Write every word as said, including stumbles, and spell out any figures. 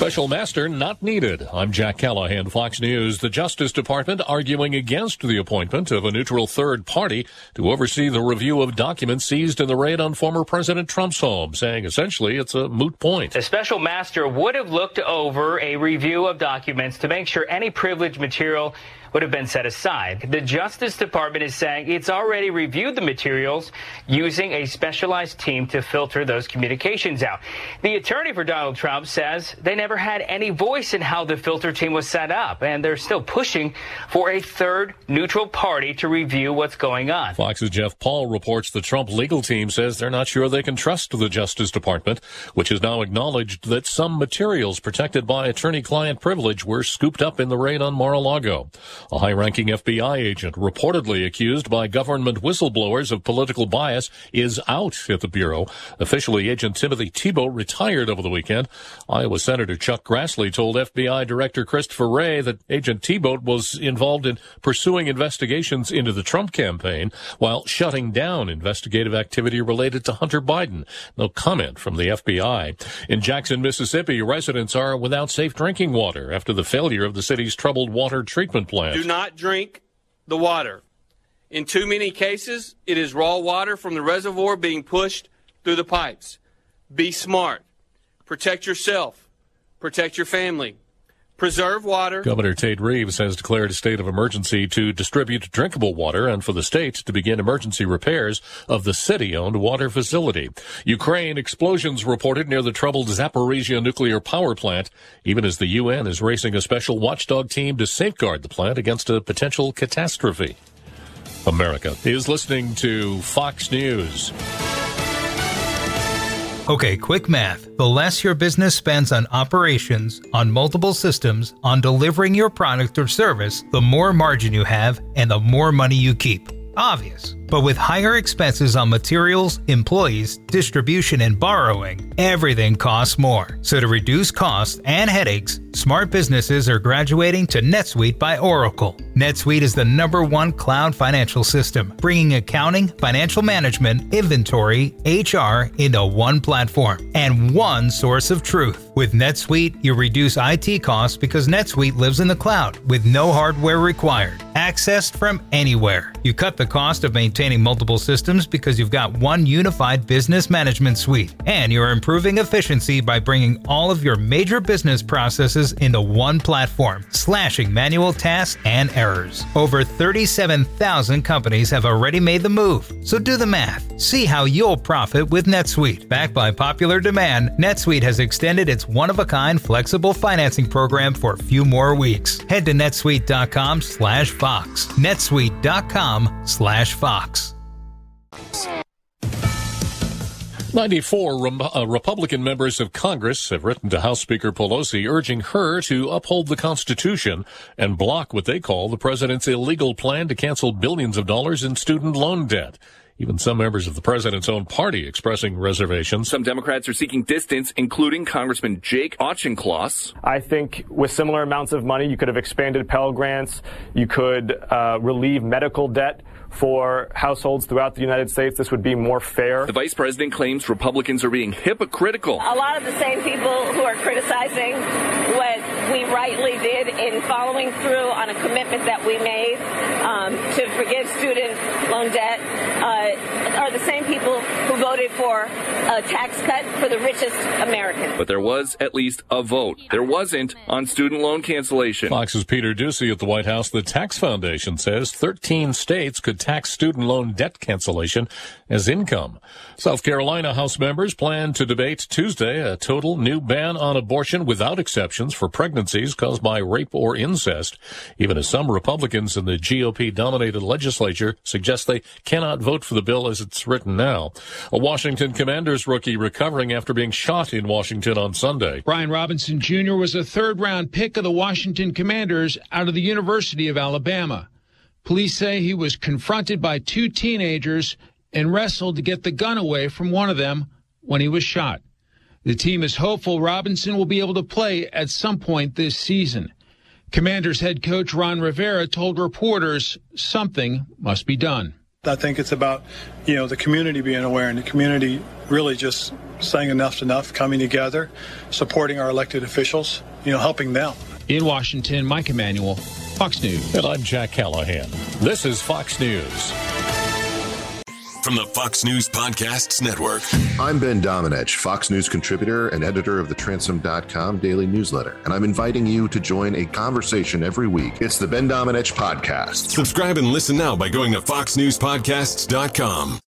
Special master not needed. I'm Jack Callahan, Fox News. The Justice Department arguing against the appointment of a neutral third party to oversee the review of documents seized in the raid on former President Trump's home, saying essentially it's a moot point. A special master would have looked over a review of documents to make sure any privileged material would have been set aside. The Justice Department is saying it's already reviewed the materials using a specialized team to filter those communications out. The attorney for Donald Trump says they never had any voice in how the filter team was set up, and they're still pushing for a third neutral party to review what's going on. Fox's Jeff Paul reports the Trump legal team says they're not sure they can trust the Justice Department, which has now acknowledged that some materials protected by attorney-client privilege were scooped up in the raid on Mar-a-Lago. A high-ranking F B I agent reportedly accused by government whistleblowers of political bias is out at the Bureau. Officially, Agent Timothy Thibault retired over the weekend. Iowa Senator Chuck Grassley told F B I Director Christopher Wray that Agent Thibault was involved in pursuing investigations into the Trump campaign while shutting down investigative activity related to Hunter Biden. No comment from the F B I. In Jackson, Mississippi, residents are without safe drinking water after the failure of the city's troubled water treatment plant. Do not drink the water. In too many cases, it is raw water from the reservoir being pushed through the pipes. Be smart. Protect yourself. Protect your family. Preserve water. Governor Tate Reeves has declared a state of emergency to distribute drinkable water and for the state to begin emergency repairs of the city-owned water facility. Ukraine, explosions reported near the troubled Zaporizhia nuclear power plant, even as the U N is racing a special watchdog team to safeguard the plant against a potential catastrophe. America is listening to Fox News. Okay, quick math. The less your business spends on operations, on multiple systems, on delivering your product or service, the more margin you have and the more money you keep. Obvious. But with higher expenses on materials, employees, distribution, and borrowing, everything costs more. So to reduce costs and headaches, smart businesses are graduating to NetSuite by Oracle. NetSuite is the number one cloud financial system, bringing accounting, financial management, inventory, H R into one platform and one source of truth. With NetSuite, you reduce I T costs because NetSuite lives in the cloud with no hardware required, accessed from anywhere. You cut the cost of maintaining multiple systems because you've got one unified business management suite, and you're improving efficiency by bringing all of your major business processes into one platform, slashing manual tasks and errors. Over thirty-seven thousand companies have already made the move, so do the math. See how you'll profit with NetSuite. Backed by popular demand, NetSuite has extended its one-of-a-kind flexible financing program for a few more weeks. Head to netsuite.com slash Fox. netsuite.com slash Fox. ninety-four Re- uh, Republican members of Congress have written to House Speaker Pelosi urging her to uphold the Constitution and block what they call the president's illegal plan to cancel billions of dollars in student loan debt. Even some members of the president's own party expressing reservations. Some Democrats are seeking distance, including Congressman Jake Auchincloss. I think with similar amounts of money, you could have expanded Pell Grants. You could uh, relieve medical debt for households throughout the United States. This would be more fair. The vice president claims Republicans are being hypocritical. A lot of the same people who are criticizing what we rightly did in following through on a commitment that we made um, to forgive student loan debt uh, are the same people who voted for a tax cut for the richest Americans. But there was at least a vote. There wasn't on student loan cancellation. Fox's Peter Ducey at the White House. The Tax Foundation says thirteen states could tax student loan debt cancellation as income. South Carolina House members plan to debate Tuesday a total new ban on abortion without exceptions for pregnancies caused by rape or incest, even as some Republicans in the G O P-dominated legislature suggest they cannot vote for the bill as it's written now. A Washington Commanders rookie recovering after being shot in Washington on Sunday. Brian Robinson Junior was a third-round pick of the Washington Commanders out of the University of Alabama. Police say he was confronted by two teenagers and wrestled to get the gun away from one of them when he was shot. The team is hopeful Robinson will be able to play at some point this season. Commanders head coach Ron Rivera told reporters something must be done. I think it's about, you know, the community being aware and the community really just saying enough's enough, coming together, supporting our elected officials, you know, helping them. In Washington, Mike Emanuel, Fox News. And I'm Jack Callahan. This is Fox News. From the Fox News Podcasts Network. I'm Ben Domenech, Fox News contributor and editor of the Transom dot com daily newsletter, and I'm inviting you to join a conversation every week. It's the Ben Domenech Podcast. Subscribe and listen now by going to fox news podcasts dot com.